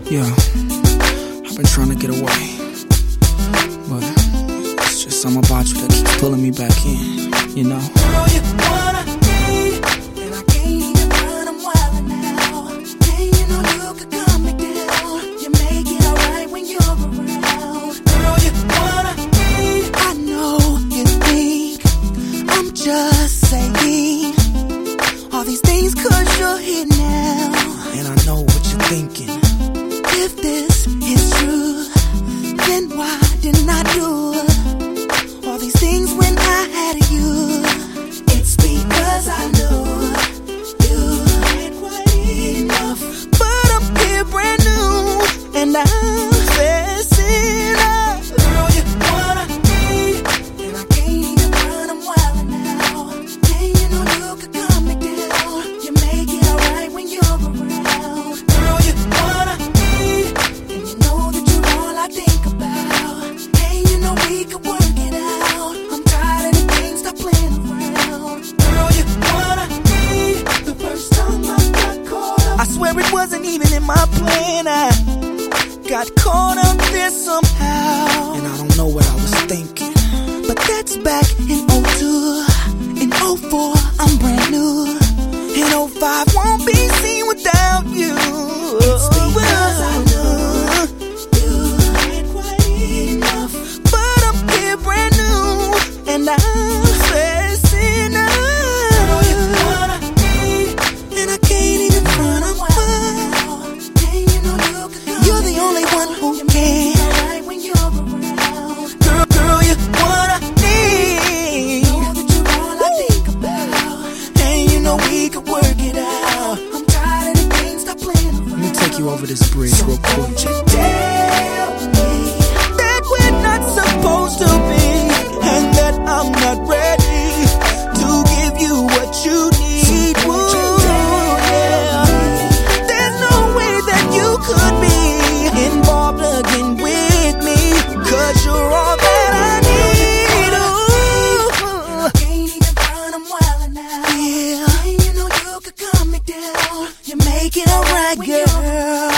Yeah, I've been trying to get away, but it's just something about you that keeps pulling me back in, you know? Girl, you wanna be, and I can't even run, I'm wildin' now. And you know you could calm me down. You make it alright when you're around. Girl, you wanna be, I know you think I'm just saying all these things 'cause you're here now. And I know what you're thinking. If this is true, then why didn't I do all these things when I had you? It's because I knew you ain't quite enough. But I'm here brand new, and I'm facing up. Girl, you wanna be, and I can't even run, I'm wildin' now. And you know you could calm me down. You make it alright when you're around. Girl, you wanna be, and you know that you're all I think about. And you know we could work it out. I'm tired of the things, stop playing around. Girl, you wanna be, the first time I got caught up, I swear it wasn't even in my plan. I got caught up there somehow, And I don't know what I was thinking. but that's back in '02. In '04, I'm brand new. In '05, won't be seen without you. It's because I knew you ain't quite enough. But I'm here brand new, and I'm facing up. Girl, you wanna be, and I can't even run, I'm wild. And you know you're the only one who can. When you're around. Girl, you wanna be, know that you're all I think about. And you know we could work it out. I'm tired of the things, stop playing around. Let me take you over this bridge real quick. Won't you tell me that we're not supposed to be, and that I'm not ready to give you what you need? Yeah. There's no way that you could be involved again with me, 'cause you're all that I need. Ooh. I can't even run, I'm wildin' now. Yeah. And you know you could calm me down. You make it alright, girl.